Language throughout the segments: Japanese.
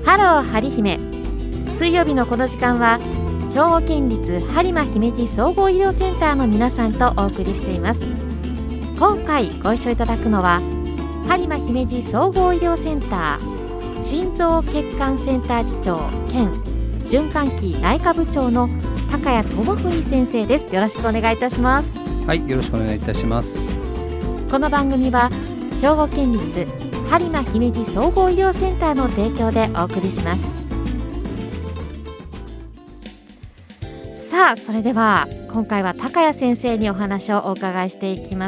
ハローはりひめ。水曜日のこの時間は兵庫県立播磨姫路総合医療センターの皆さんとお送りしています。今回ご一緒いただくのは播磨姫路総合医療センター心臓血管センター次長兼循環器内科部長の高谷智文先生です。よろしくお願いいたします。 はい、よろしくお願いいたします。 この番組は兵庫県立播磨姫路総合医療センターの提供でお送りします。さあ、それでは今回は高谷先生にお話をお伺いしていきます。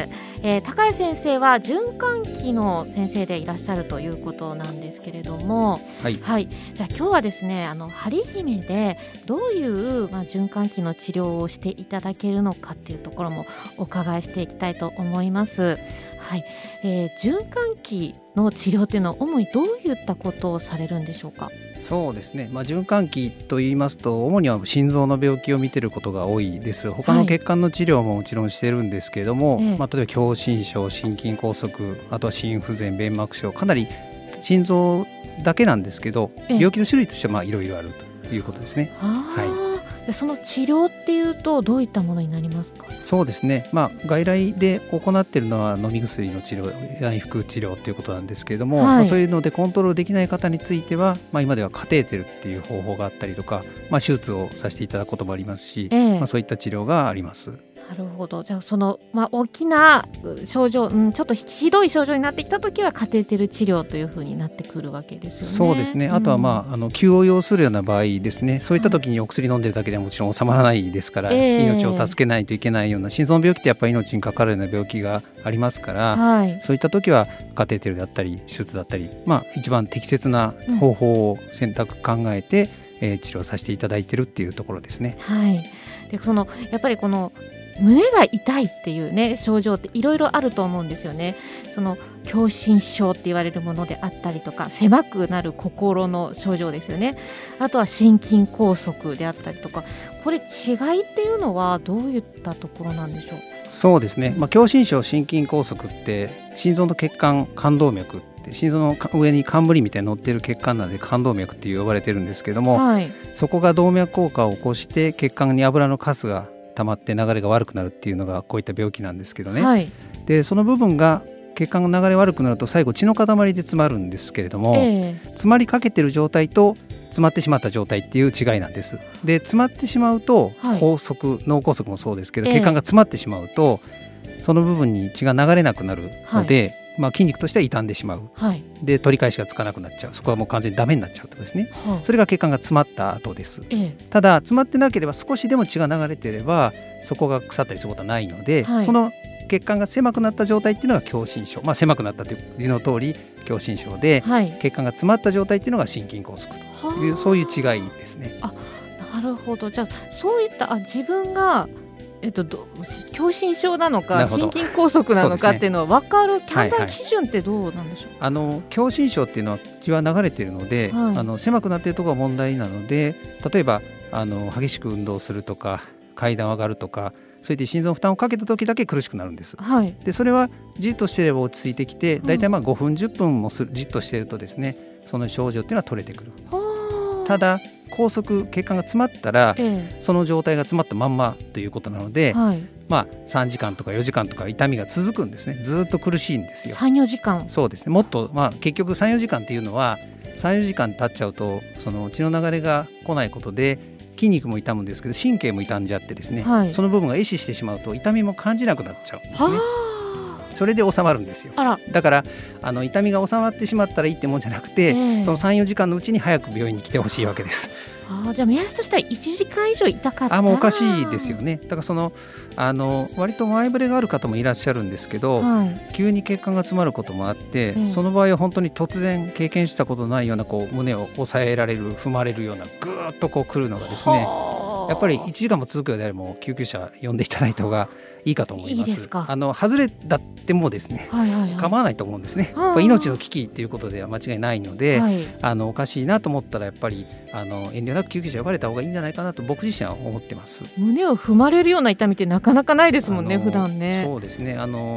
高谷先生は循環器の先生でいらっしゃるということなんですけれども、はい、じゃあ今日はですね、はりひめでどういう、循環器の治療をしていただけるのかっていうところもお伺いしていきたいと思います。はい、循環器の治療というのは主にどういったことをされるんでしょうか。 そうですね、循環器といいますと主には心臓の病気を見ていることが多いです。他の血管の治療ももちろんしてるんですけれども、例えば狭心症、心筋梗塞、あとは心不全、弁膜症、かなり心臓だけなんですけど、病気の種類としてはいろいろあるということですね。 その治療っていうとどういったものになりますか。 そうですね、外来で行っているのは飲み薬の治療、内服治療ということなんですけれども、そういうのでコントロールできない方については、今ではカテーテルっていう方法があったりとか、手術をさせていただくこともありますし、そういった治療があります。 なるほど。じゃあその、大きな症状、ちょっとひどい症状になってきたときはカテーテル治療というふうになってくるわけですよね。 そうですね。あとは、急を要するような場合ですね、そういったときにお薬飲んでるだけではもちろん収まらないですから、命を助けないといけないような心臓の病気ってやっぱり命にかかるような病気がありますから、そういったときはカテーテルだったり手術だったり、一番適切な方法を選択考えて、治療させていただいているっていうところですね。 でやっぱりこの胸が痛いっていうね症状っていろいろあると思うんですよね。狭心症って言われるものであったりとか、狭くなる心の症状ですよね。あとは心筋梗塞であったりとか、これ違いっていうのはどういったところなんでしょう。 そうですね、狭心症、心筋梗塞って心臓の血管、冠動脈って心臓の上に冠みたいに乗っている血管なので冠動脈って呼ばれてるんですけども、そこが動脈硬化を起こして血管に油のカスが溜まって流れが悪くなるっていうのがこういった病気なんですけどね。でその部分が血管が流れ悪くなると最後血の塊で詰まるんですけれども、詰まりかけてる状態と詰まってしまった状態っていう違いなんです。で詰まってしまうと脳梗塞もそうですけど、血管が詰まってしまうとその部分に血が流れなくなるので、筋肉としては傷んでしまう、で取り返しがつかなくなっちゃう、そこはもう完全にダメになっちゃうとですね、それが血管が詰まった後です。ただ詰まってなければ少しでも血が流れていればそこが腐ったりすることはないので、その血管が狭くなった状態っていうのが狭心症、狭くなったという字の通り狭心症で、血管が詰まった状態っていうのが心筋梗塞という、そういう違いですね。 なるほど。じゃあそういった自分が狭心症なのか心筋梗塞なのかっていうのは分かる判断基準ってどうなんでしょう。 狭心症っていうのは血は流れているので、狭くなっているところが問題なので、例えば激しく運動するとか階段を上がるとか、そういって心臓の負担をかけた時だけ苦しくなるんです。でそれはじっとしていれば落ち着いてきて、だいたい5分10分もじっとしているとですね、その症状っていうのは取れてくる。ただ血管が詰まったら、その状態が詰まったまんまということなので、3時間とか4時間とか痛みが続くんですね。ずっと苦しいんですよ。 3、4時間。 そうですね。もっと、結局3、4時間っていうのは3、4時間経っちゃうとその血の流れが来ないことで筋肉も痛むんですけど神経も傷んじゃってですね、その部分が壊死してしまうと痛みも感じなくなっちゃうんですね。それで収まるんですよ。だから痛みが収まってしまったらいいってもんじゃなくて、その3、4時間のうちに早く病院に来てほしいわけです。 じゃあ目安としては1時間以上痛かったらもうおかしいですよね。だから割と前触れがある方もいらっしゃるんですけど、急に血管が詰まることもあって、その場合は本当に突然経験したことないような胸を押さえられる、踏まれるようなぐーっと来るのがですね、やっぱり1時間も続くようであれば救急車呼んでいただいた方がいいかと思います。 いいですか。 外れだってもですね、構わないと思うんですね。命の危機ということでは間違いないので、おかしいなと思ったらやっぱり遠慮なく救急車呼ばれた方がいいんじゃないかなと僕自身は思ってます。 胸を踏まれるような痛みってなかなかないですもんね、普段ね。 そうですね。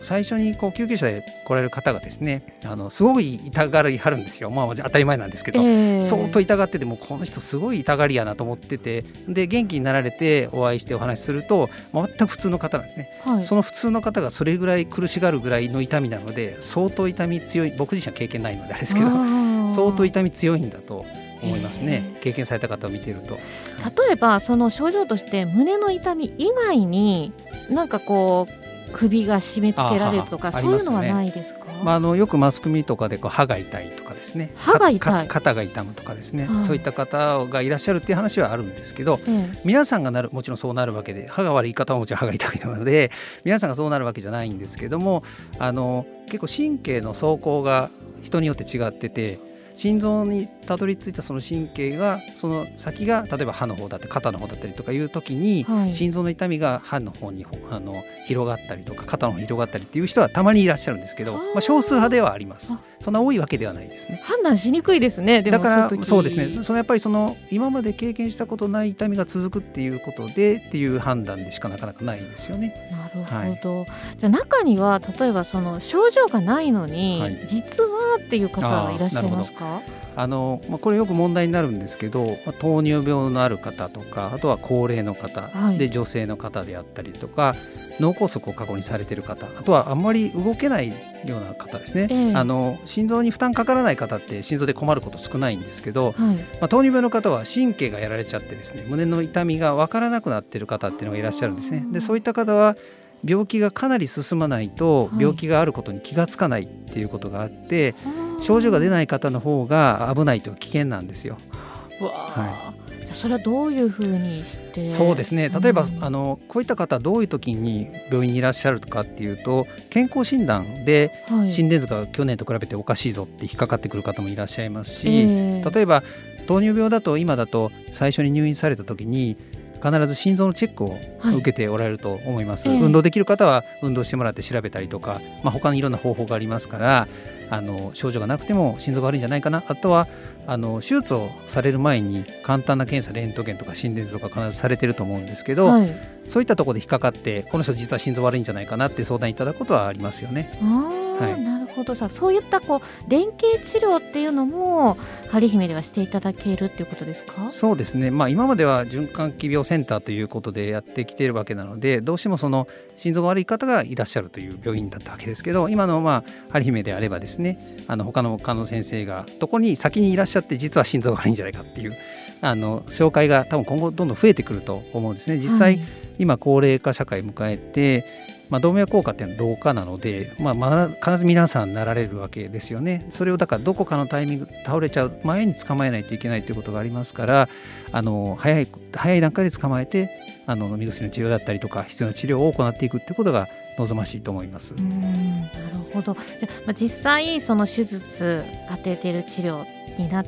最初に救急車で来られる方がですねすごい痛がりはるんですよ。当たり前なんですけど、相当痛がっててもこの人すごい痛がりやなと思ってて、で元気になられてお会いしてお話しすると全く普通の方なんですね、その普通の方がそれぐらい苦しがるぐらいの痛みなので相当痛み強い、僕自身は経験ないのであれですけど相当痛み強いんだと思いますね。経験された方を見ていると。 例えばその症状として胸の痛み以外になんか首が締め付けられるとかそういうのはないですか？ よくマスコミとかで歯が痛いとかですね、 歯が痛い、 肩が痛むとかですね、そういった方がいらっしゃるっていう話はあるんですけど、皆さんがもちろんそうなるわけで、歯が悪い方はもちろん歯が痛いので皆さんがそうなるわけじゃないんですけども、結構神経の走行が人によって違ってて、心臓にたどり着いたその神経がその先が例えば歯の方だったり肩の方だったりとかいう時に、心臓の痛みが歯の方に広がったりとか肩の方に広がったりっていう人はたまにいらっしゃるんですけど、少数派ではあります。そんな多いわけではないですね。 判断しにくいですね。でもだからそうですね、やっぱり今まで経験したことない痛みが続くっていうことでっていう判断でしかなかなかないですよね。 なるほど、じゃあ中には例えばその症状がないのに、実はっていう方はいらっしゃいますか？ これよく問題になるんですけど、糖尿病のある方とか、あとは高齢の方、で女性の方であったりとか、脳梗塞を過去にされている方、あとはあんまり動けないような方ですね、心臓に負担かからない方って心臓で困ること少ないんですけど、糖尿病の方は神経がやられちゃってですね、胸の痛みが分からなくなっている方っていうのがいらっしゃるんですね。でそういった方は病気がかなり進まないと病気があることに気がつかないっていうことがあって、症状が出ない方の方が危ないと危険なんですよ。 じゃあそれはどういうふうにしてそうですね、例えば、こういった方はどういう時に病院にいらっしゃるかっていうと、健康診断で心電図が去年と比べておかしいぞって引っかかってくる方もいらっしゃいますし、例えば糖尿病だと今だと最初に入院された時に必ず心臓のチェックを受けておられると思います、運動できる方は運動してもらって調べたりとか、他にいろんな方法がありますから、症状がなくても心臓が悪いんじゃないかな、あとは手術をされる前に簡単な検査、レントゲンとか心電図とか必ずされてると思うんですけど、そういったところで引っかかってこの人実は心臓悪いんじゃないかなって相談いただくことはありますよね。 なるほど。そういった連携治療っていうのもはりひめではしていただけるっていうことですか？そうですね、 今までは循環器病センターということでやってきているわけなので、どうしてもその心臓が悪い方がいらっしゃるという病院だったわけですけど、今のはりひめであればですね、他の科の先生がどこに先にいらっしゃって実は心臓が悪いんじゃないかっていう紹介が多分今後どんどん増えてくると思うんですね。実際、今高齢化社会を迎えて、動脈硬化っていうのは老化なので、必ず皆さんなられるわけですよね。それをだからどこかのタイミング倒れちゃう前に捕まえないといけないということがありますから、早い段階で捕まえて飲み薬の治療だったりとか必要な治療を行っていくっていうことが望ましいと思います。 なるほど。実際その手術カテーテル治療になって、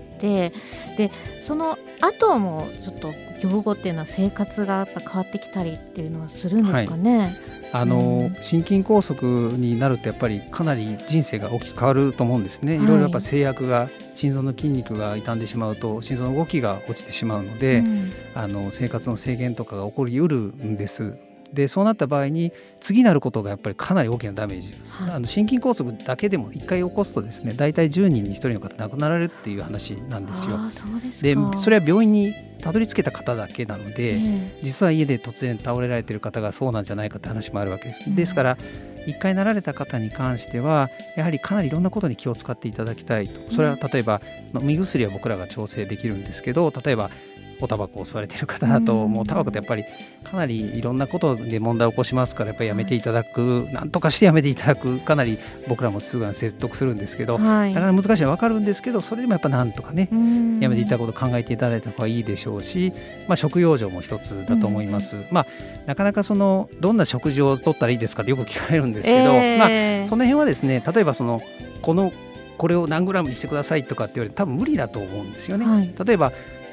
でその後もちょっと業後っていうのは生活がやっぱ変わってきたりっていうのはするんですかね？ 心筋梗塞になるとやっぱりかなり人生が大きく変わると思うんですね。いろいろやっぱ制約が、心臓の筋肉が傷んでしまうと心臓の動きが落ちてしまうので、生活の制限とかが起こりうるんです。でそうなった場合に次なることがやっぱりかなり大きなダメージです、心筋梗塞だけでも1回起こすとですね、だいたい10人に1人の方亡くなられるっていう話なんですよ。でそれは病院にたどり着けた方だけなので、実は家で突然倒れられている方がそうなんじゃないかって話もあるわけです、ですから1回なられた方に関してはやはりかなりいろんなことに気を使っていただきたいと。それは例えば飲み薬は僕らが調整できるんですけど、例えばおタバコを吸われている方だと、もうタバコってやっぱりかなりいろんなことで問題を起こしますから、やっぱりやめていただく、なんとかしてやめていただく、かなり僕らもすぐ説得するんですけど、なかなか難しいのは分かるんですけど、それでもやっぱなんとかねやめていただくことを考えていただいた方がいいでしょうし、食養生も一つだと思います。なかなかどんな食事をとったらいいですかってよく聞かれるんですけど、その辺はですね、例えばこれを何グラムにしてくださいとかって言われて多分無理だと思うんですよね。例えば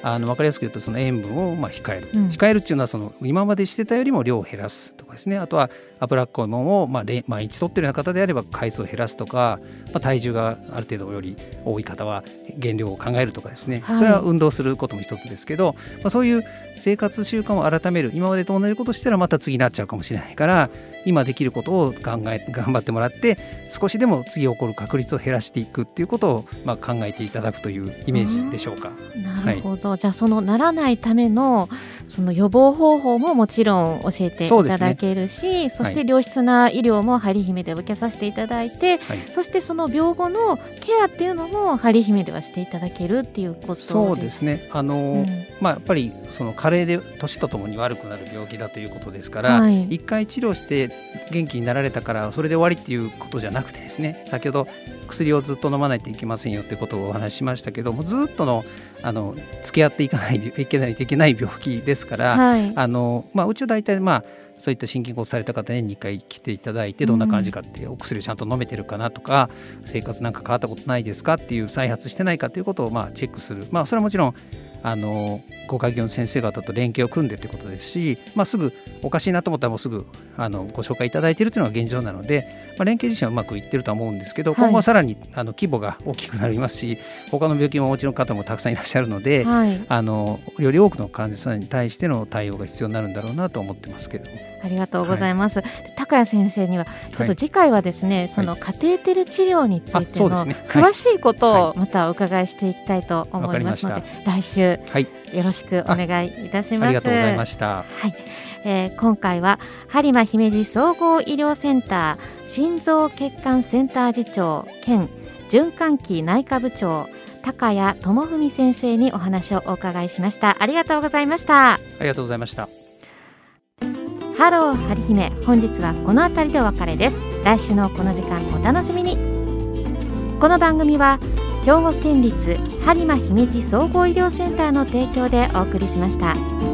分かりやすく言うとその塩分を控える、控えるっていうのはその今までしてたよりも量を減らすとかですね。あとは脂っこいものを毎日摂ってるような方であれば回数を減らすとか、体重がある程度より多い方は減量を考えるとかですね、それは運動することも一つですけど、そういう生活習慣を改める、今までと同じことしたらまた次になっちゃうかもしれないから、今できることを頑張ってもらって、少しでも次起こる確率を減らしていくっていうことを考えていただくというイメージでしょうか。 なるほど、じゃあそのならないためのその予防方法ももちろん教えていただけるし、そして良質な医療もハリヒメで受けさせていただいて、そしてその病後のケアっていうのもハリヒメではしていただけるっていうことです。 そうですね。やっぱりその加齢で年とともに悪くなる病気だということですから、一回治療して元気になられたからそれで終わりっていうことじゃなくてですね、先ほど薬をずっと飲まないといけませんよってことをお話ししましたけども、ずっと付き合っていかないといけない病気ですから、うちは大体そういった心筋梗塞された方に2回来ていただいて、どんな感じかって、お薬をちゃんと飲めてるかなとか、生活なんか変わったことないですかっていう、再発してないかということをチェックする。それはもちろんご開業の先生方と連携を組んでということですし、すぐおかしいなと思ったらもうすぐご紹介いただいているというのが現状なので、連携自身はうまくいってるとは思うんですけど、今後はさらに規模が大きくなりますし、他の病気もお持ちの方もたくさんいらっしゃるので、より多くの患者さんに対しての対応が必要になるんだろうなと思ってますけども。 ありがとうございます。高谷先生にはちょっと次回はですね、そのカテーテル治療についての詳しいことをまたお伺いしていきたいと思いますので、来週よろしくお願いいたします。 ありがとうございました。 今回は播磨姫路総合医療センター心臓血管センター次長兼循環器内科部長高谷智文先生にお話をお伺いしました。ありがとうございました。 ありがとうございました。 ハローはりひめ、本日はこの辺りでお別れです。来週のこの時間お楽しみに。この番組は兵庫県立播磨姫路総合医療センターの提供でお送りしました。